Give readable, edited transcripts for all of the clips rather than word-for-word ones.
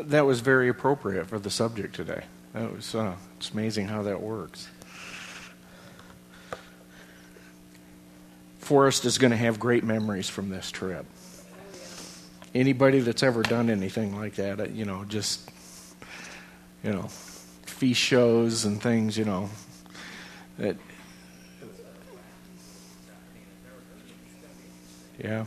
That was very appropriate for the subject today. That was it's amazing how that works. Forrest is going to have great memories from this trip. Anybody that's ever done anything like that, just feast shows and things, that. Yeah.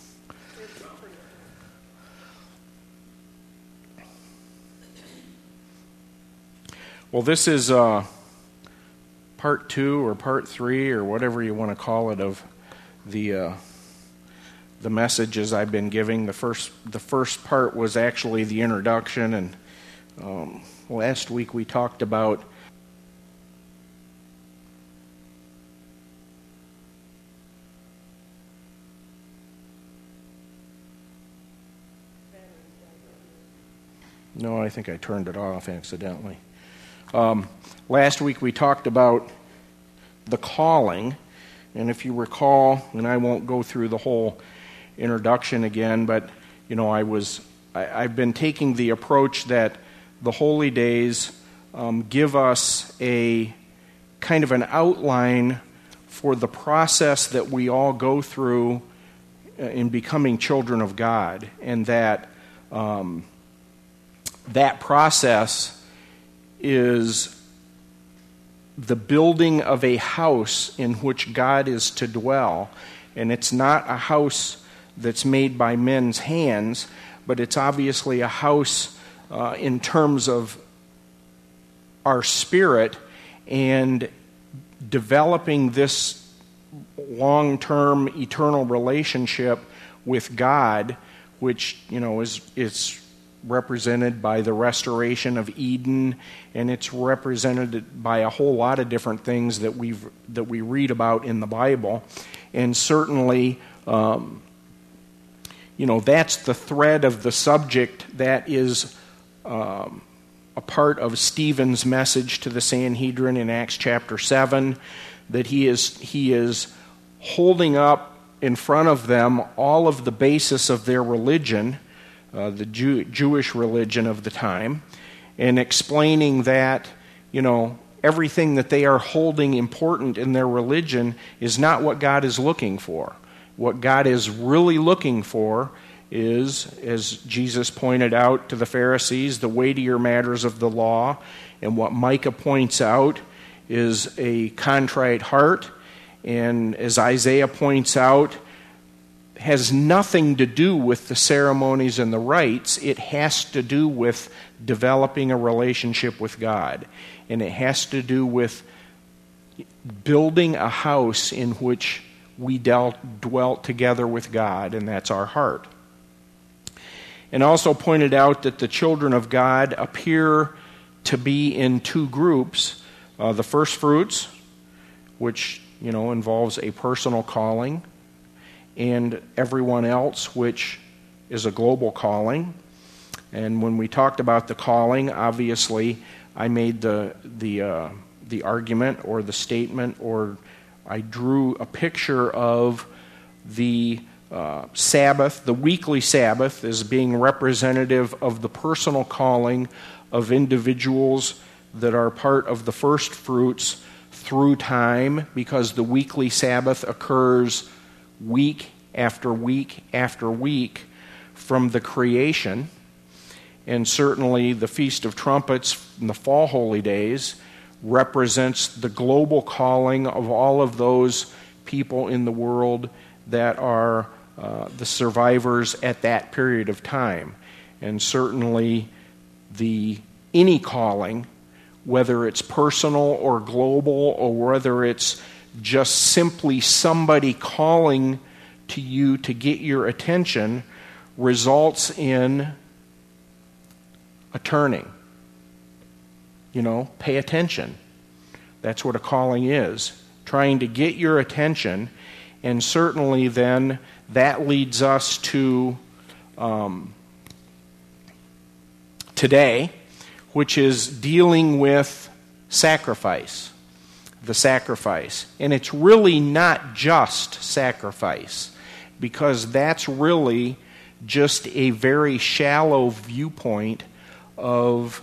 Well, this is part 2 or part 3 or whatever you want to call it of the messages I've been giving. The first part was actually the introduction, and last week we talked about No, I think I turned it off accidentally. Last week we talked about the calling, and if you recall, and I won't go through the whole introduction again, but I've been taking the approach that the holy days give us a kind of an outline for the process that we all go through in becoming children of God, and that that process is the building of a house in which God is to dwell. And it's not a house that's made by men's hands, but it's obviously a house in terms of our spirit and developing this long-term eternal relationship with God, which is represented by the restoration of Eden, and it's represented by a whole lot of different things that we read about in the Bible. And certainly, that's the thread of the subject that is a part of Stephen's message to the Sanhedrin in Acts chapter 7, that he is holding up in front of them all of the basis of their religion, the Jewish religion of the time, and explaining that, everything that they are holding important in their religion is not what God is looking for. What God is really looking for is, as Jesus pointed out to the Pharisees, the weightier matters of the law, and what Micah points out is a contrite heart, and as Isaiah points out, has nothing to do with the ceremonies and the rites. It has to do with developing a relationship with God. And it has to do with building a house in which we dwelt together with God, and that's our heart. And also pointed out that the children of God appear to be in 2 groups. The first fruits, which involves a personal calling, and everyone else, which is a global calling. And when we talked about the calling, obviously, I made the argument or the statement, or I drew a picture of the Sabbath, the weekly Sabbath, as being representative of the personal calling of individuals that are part of the first fruits through time, because the weekly Sabbath occurs week after week after week from the creation. And certainly the Feast of Trumpets in the fall holy days represents the global calling of all of those people in the world that are the survivors at that period of time. And certainly any calling, whether it's personal or global, or whether it's just simply somebody calling to you to get your attention, results in a turning. Pay attention. That's what a calling is. Trying to get your attention, and certainly then that leads us to today, which is dealing with sacrifice. The sacrifice. And it's really not just sacrifice, because that's really just a very shallow viewpoint of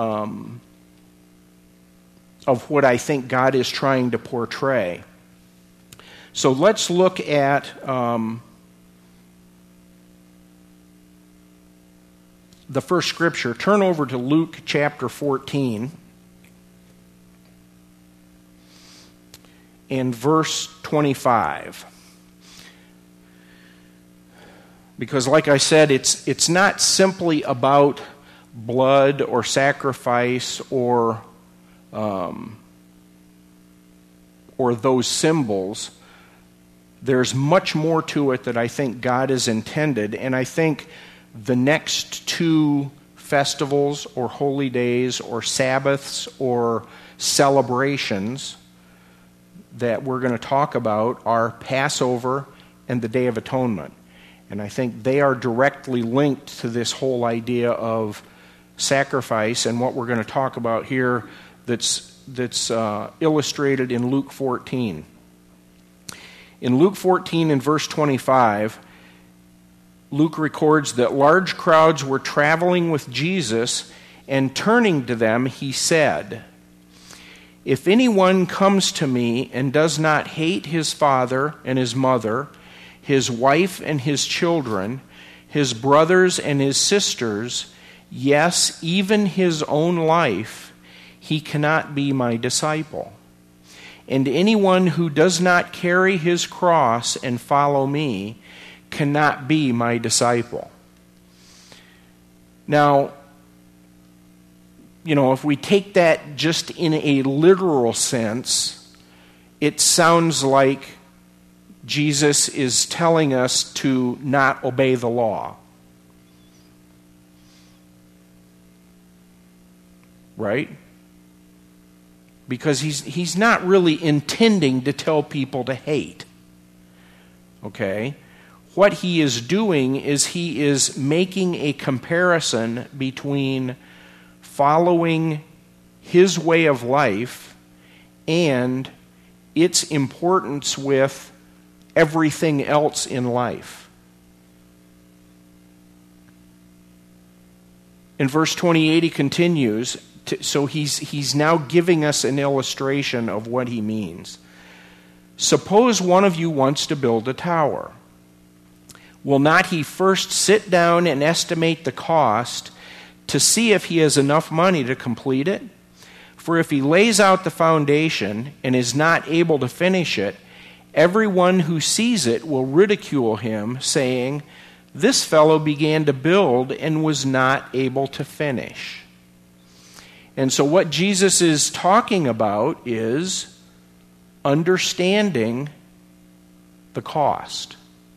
what I think God is trying to portray. So let's look at the first scripture. Turn over to Luke chapter 14 and verse 25. Because like I said, it's not simply about blood or sacrifice or those symbols. There's much more to it that I think God has intended, and I think the next two festivals or holy days or Sabbaths or celebrations that we're going to talk about are Passover and the Day of Atonement. And I think they are directly linked to this whole idea of sacrifice and what we're going to talk about here that's illustrated in Luke 14. In Luke 14 and verse 25, Luke records that large crowds were traveling with Jesus, and turning to them, he said, "If anyone comes to me and does not hate his father and his mother, his wife and his children, his brothers and his sisters, yes, even his own life, he cannot be my disciple. And anyone who does not carry his cross and follow me cannot be my disciple." Now, if we take that just in a literal sense, it sounds like Jesus is telling us to not obey the law. Right? Because he's not really intending to tell people to hate. Okay? What he is doing is he is making a comparison between following his way of life and its importance with everything else in life. In verse 28 he continues, so he's now giving us an illustration of what he means. "Suppose one of you wants to build a tower. Will not he first sit down and estimate the cost to see if he has enough money to complete it? For if he lays out the foundation and is not able to finish it, everyone who sees it will ridicule him, saying, 'This fellow began to build and was not able to finish.'" And so what Jesus is talking about is understanding the cost.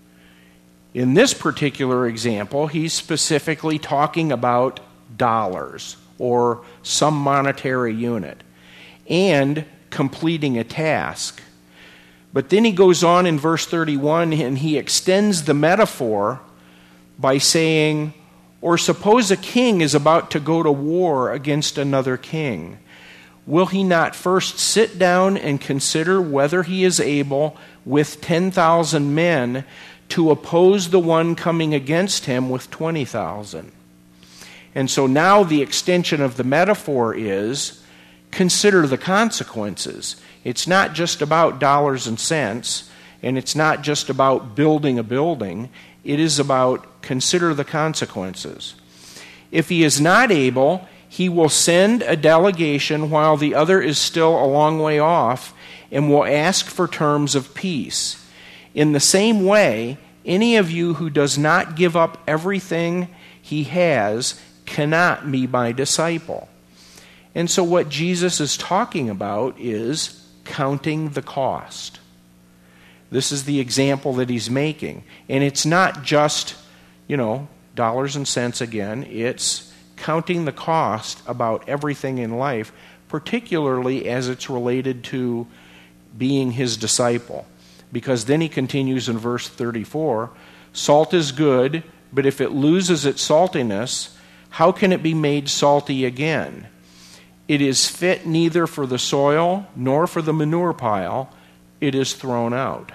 In this particular example, he's specifically talking about dollars or some monetary unit and completing a task. But then he goes on in verse 31 and he extends the metaphor by saying, "Or suppose a king is about to go to war against another king. Will he not first sit down and consider whether he is able with 10,000 men to oppose the one coming against him with 20,000? And so now the extension of the metaphor is consider the consequences. It's not just about dollars and cents, and it's not just about building a building. It is about consider the consequences. If he is not able, he will send a delegation while the other is still a long way off and will ask for terms of peace. In the same way, any of you who does not give up everything he has cannot be my disciple." And so what Jesus is talking about is counting the cost. This is the example that he's making. And it's not just, dollars and cents again. It's counting the cost about everything in life, particularly as it's related to being his disciple. Because then he continues in verse 34, "Salt is good, but if it loses its saltiness, how can it be made salty again? It is fit neither for the soil nor for the manure pile. It is thrown out.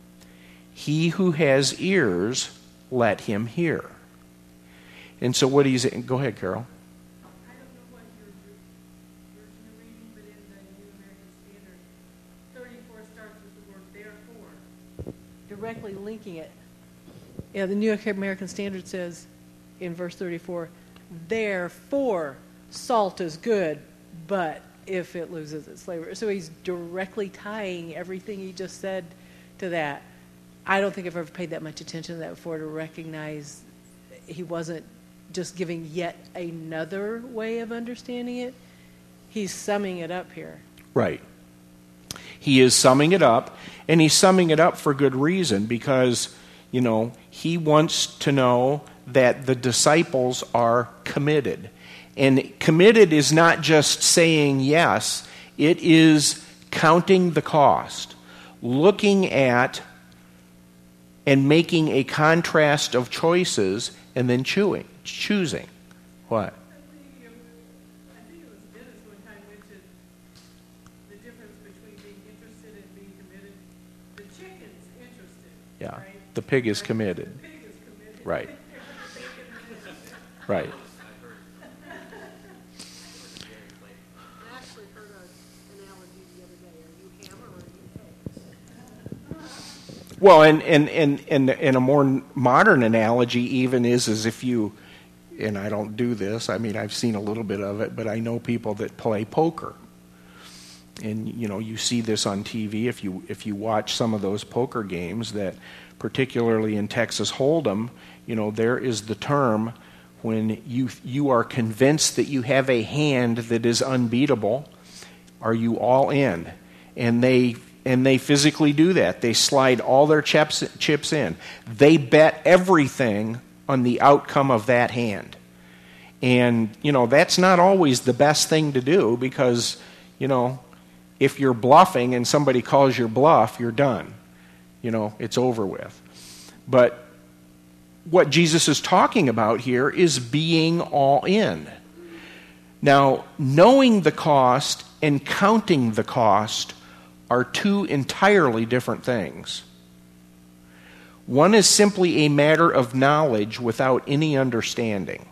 He who has ears, let him hear." And so what he's... Go ahead, Carol. Yeah, the New York American Standard says in verse 34, therefore salt is good, but if it loses its flavor. So he's directly tying everything he just said to that. I don't think I've ever paid that much attention to that before to recognize he wasn't just giving yet another way of understanding it. He's summing it up here. Right. He is summing it up, and he's summing it up for good reason, because, he wants to know that the disciples are committed. And committed is not just saying yes, it is counting the cost, looking at and making a contrast of choices, and then choosing. What? I think it was Dennis one time mentioned the difference between being interested and being committed. The chicken's interested. Yeah. Right? The pig is committed. The pig is committed. Right. Right. I actually heard an analogy the other day. Are you ham or are you eggs? Well, and a more modern analogy even is as if you, and I don't do this, I've seen a little bit of it, but I know people that play poker. And, you see this on TV if you watch some of those poker games, that particularly in Texas Hold'em, there is the term when you are convinced that you have a hand that is unbeatable, are you all in? And they physically do that. They slide all their chips in. They bet everything on the outcome of that hand. And, that's not always the best thing to do, because, if you're bluffing and somebody calls your bluff, you're done. It's over with. But what Jesus is talking about here is being all in. Now, knowing the cost and counting the cost are two entirely different things. One is simply a matter of knowledge without any understanding.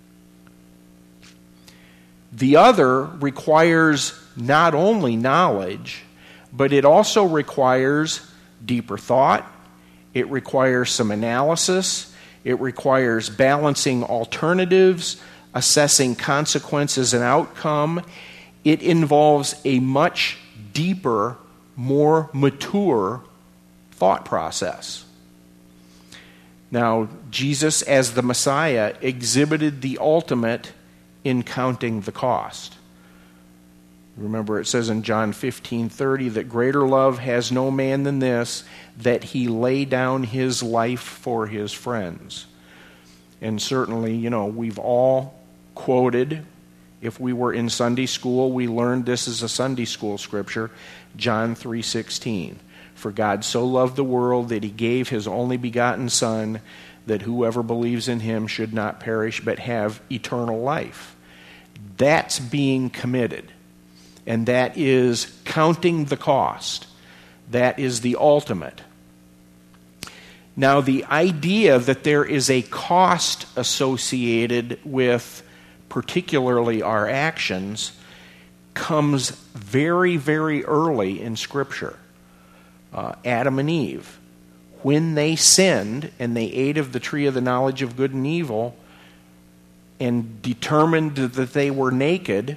The other requires not only knowledge, but it also requires deeper thought. It requires some analysis. It requires balancing alternatives, assessing consequences and outcome. It involves a much deeper, more mature thought process. Now, Jesus, as the Messiah, exhibited the ultimate in counting the cost. Remember, it says in John 15:30 that greater love has no man than this, that he lay down his life for his friends. And certainly, we've all quoted, if we were in Sunday school, we learned this as a Sunday school scripture, John 3:16. For God so loved the world that he gave his only begotten Son, that whoever believes in him should not perish but have eternal life. That's being committed. And that is counting the cost. That is the ultimate. Now, the idea that there is a cost associated with particularly our actions comes very, very early in Scripture. Adam and Eve, when they sinned and they ate of the tree of the knowledge of good and evil and determined that they were naked,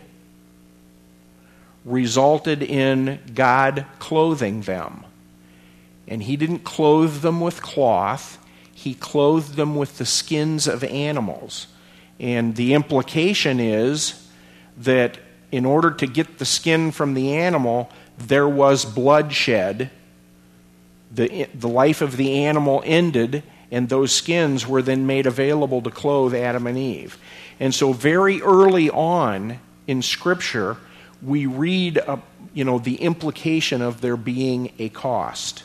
resulted in God clothing them. And he didn't clothe them with cloth. He clothed them with the skins of animals. And the implication is that in order to get the skin from the animal, there was bloodshed. The life of the animal ended, and those skins were then made available to clothe Adam and Eve. And so very early on in Scripture, we read the implication of there being a cost.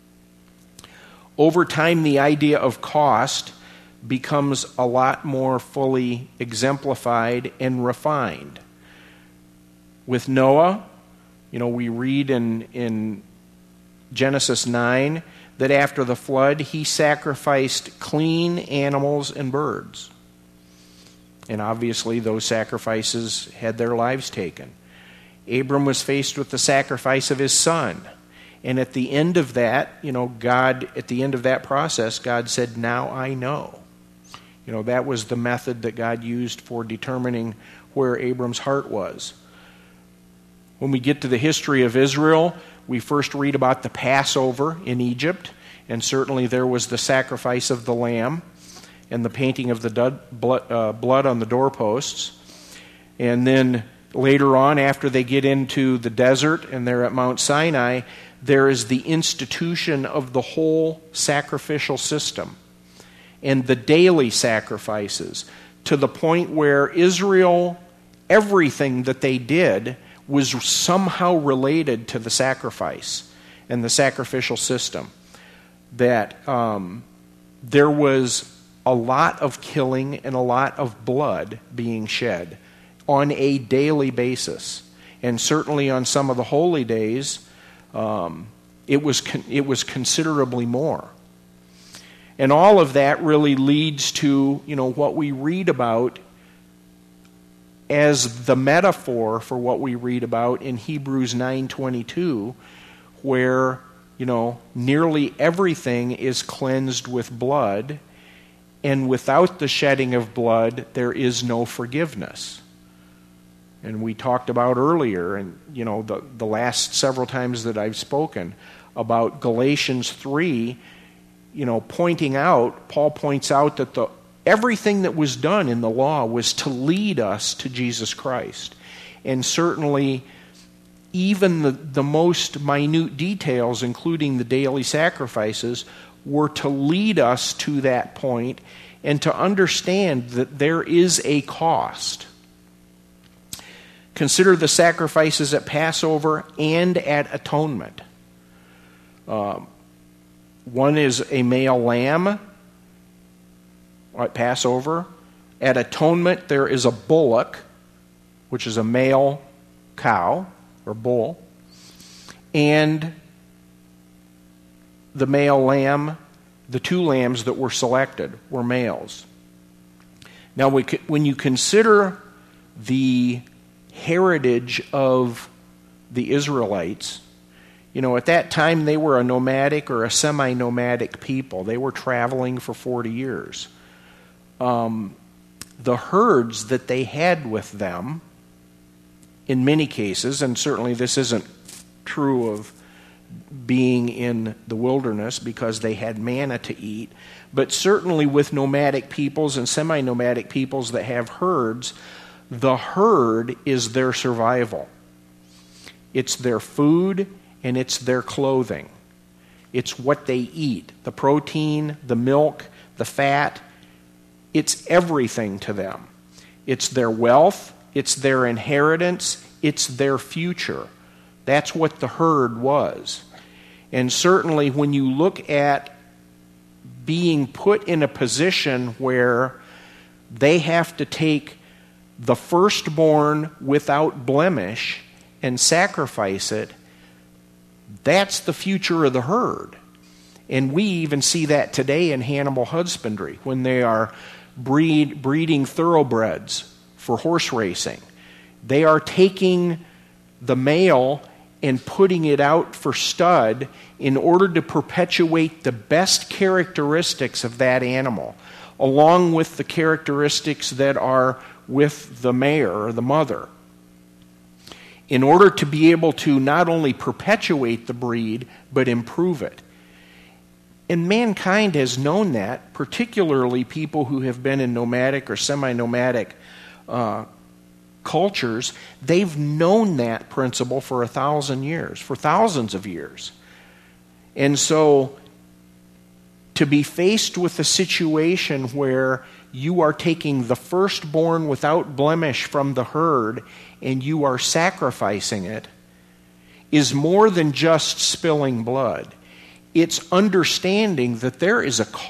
Over time, the idea of cost becomes a lot more fully exemplified and refined. With Noah, we read in Genesis 9 that after the flood, he sacrificed clean animals and birds. And obviously, those sacrifices had their lives taken. Abram was faced with the sacrifice of his son. And at the end of that, at the end of that process, God said, "Now I know." That was the method that God used for determining where Abram's heart was. When we get to the history of Israel, we first read about the Passover in Egypt, and certainly there was the sacrifice of the lamb and the painting of the blood on the doorposts. And then later on, after they get into the desert and they're at Mount Sinai, there is the institution of the whole sacrificial system and the daily sacrifices, to the point where Israel, everything that they did was somehow related to the sacrifice and the sacrificial system. That there was a lot of killing and a lot of blood being shed on a daily basis. And certainly on some of the holy days, it was considerably more. And all of that really leads to, what we read about as the metaphor for what we read about in Hebrews 9:22, where, nearly everything is cleansed with blood, and without the shedding of blood, there is no forgiveness. And we talked about earlier, and the last several times that I've spoken about Galatians 3, Paul points out that everything that was done in the law was to lead us to Jesus Christ. And certainly, even the most minute details, including the daily sacrifices, were to lead us to that point and to understand that there is a cost. Consider the sacrifices at Passover and at Atonement. One is a male lamb at Passover. At Atonement, there is a bullock, which is a male cow or bull, and the male lamb, the two lambs that were selected were males. Now, when you consider the heritage of the Israelites, at that time they were a nomadic or a semi-nomadic people. They were traveling for 40 years. The herds that they had with them, in many cases, and certainly this isn't true of being in the wilderness because they had manna to eat, but certainly with nomadic peoples and semi-nomadic peoples that have herds, the herd is their survival. It's their food and it's their clothing. It's what they eat. The protein, the milk, the fat, it's everything to them. It's their wealth, it's their inheritance, it's their future. That's what the herd was. And certainly when you look at being put in a position where they have to take the firstborn without blemish and sacrifice it, that's the future of the herd. And we even see that today in animal husbandry when they are breeding thoroughbreds for horse racing. They are taking the male and putting it out for stud in order to perpetuate the best characteristics of that animal, along with the characteristics that are with the mare or the mother, in order to be able to not only perpetuate the breed, but improve it. And mankind has known that, particularly people who have been in nomadic or semi-nomadic cultures. They've known that principle for 1,000 years, for thousands of years. And so, to be faced with a situation where you are taking the firstborn without blemish from the herd and you are sacrificing it is more than just spilling blood. It's understanding that there is a